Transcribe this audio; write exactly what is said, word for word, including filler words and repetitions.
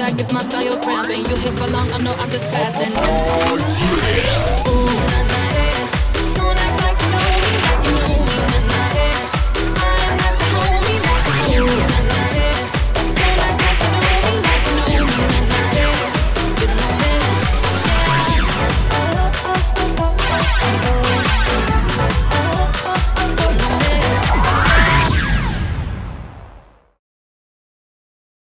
like it's my style cramping. You here for long, I know I'm just passing.